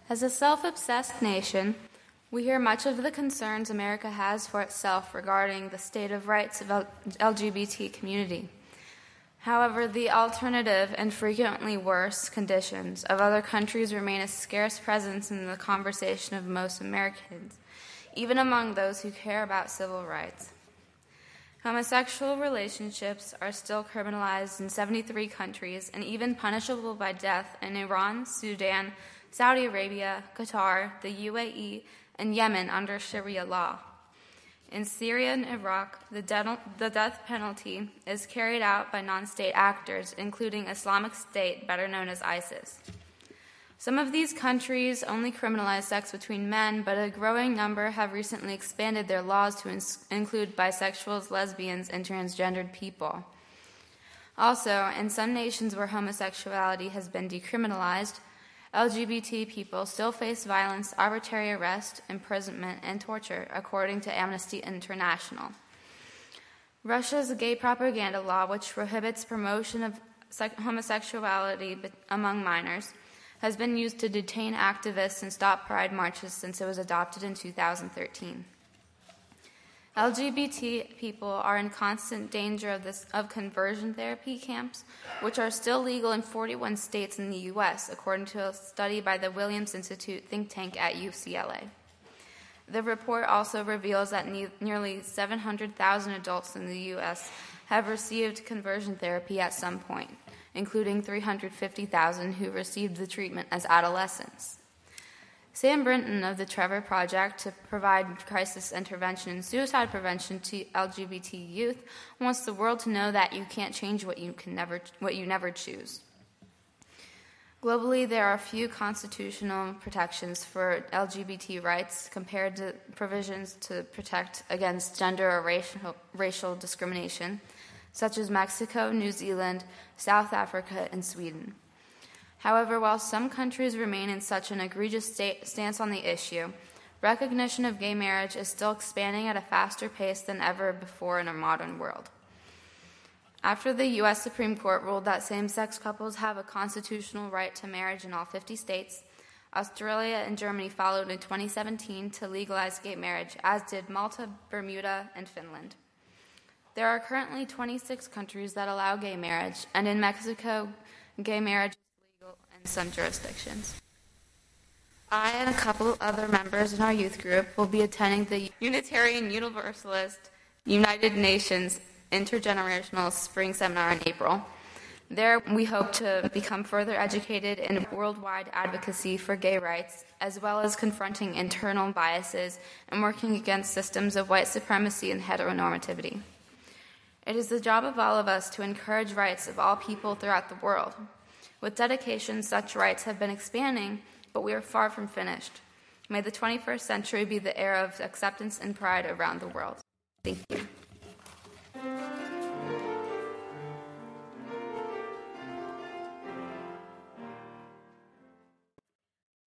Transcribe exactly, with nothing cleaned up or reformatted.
As a self-obsessed nation, we hear much of the concerns America has for itself regarding the state of rights of L G B T community. However, the alternative and frequently worse conditions of other countries remain a scarce presence in the conversation of most Americans, even among those who care about civil rights. Homosexual relationships are still criminalized in seventy-three countries and even punishable by death in Iran, Sudan, Saudi Arabia, Qatar, the U A E, and Yemen under Sharia law. In Syria and Iraq, the, de- the death penalty is carried out by non-state actors, including Islamic State, better known as ISIS. Some of these countries only criminalize sex between men, but a growing number have recently expanded their laws to ins- include bisexuals, lesbians, and transgendered people. Also, in some nations where homosexuality has been decriminalized, L G B T people still face violence, arbitrary arrest, imprisonment, and torture, according to Amnesty International. Russia's gay propaganda law, which prohibits promotion of homosexuality among minors, has been used to detain activists and stop pride marches since it was adopted in two thousand thirteen. L G B T people are in constant danger of, this, of conversion therapy camps, which are still legal in forty-one states in the U S, according to a study by the Williams Institute think tank at U C L A. The report also reveals that ne- nearly seven hundred thousand adults in the U S have received conversion therapy at some point, including three hundred fifty thousand who received the treatment as adolescents. Sam Brinton of the Trevor Project to provide crisis intervention and suicide prevention to L G B T youth wants the world to know that you can't change what you can never what you never choose. Globally, there are few constitutional protections for L G B T rights compared to provisions to protect against gender or racial, racial discrimination, such as Mexico, New Zealand, South Africa, and Sweden. However, while some countries remain in such an egregious state, stance on the issue, recognition of gay marriage is still expanding at a faster pace than ever before in our modern world. After the U S Supreme Court ruled that same-sex couples have a constitutional right to marriage in all fifty states, Australia and Germany followed in twenty seventeen to legalize gay marriage, as did Malta, Bermuda, and Finland. There are currently twenty-six countries that allow gay marriage, and in Mexico, gay marriage in some jurisdictions. I and a couple other members in our youth group will be attending the Unitarian Universalist United Nations Intergenerational Spring Seminar in April. There, we hope to become further educated in worldwide advocacy for gay rights, as well as confronting internal biases and working against systems of white supremacy and heteronormativity. It is the job of all of us to encourage rights of all people throughout the world. With dedication, such rights have been expanding, but we are far from finished. May the twenty-first century be the era of acceptance and pride around the world. Thank you.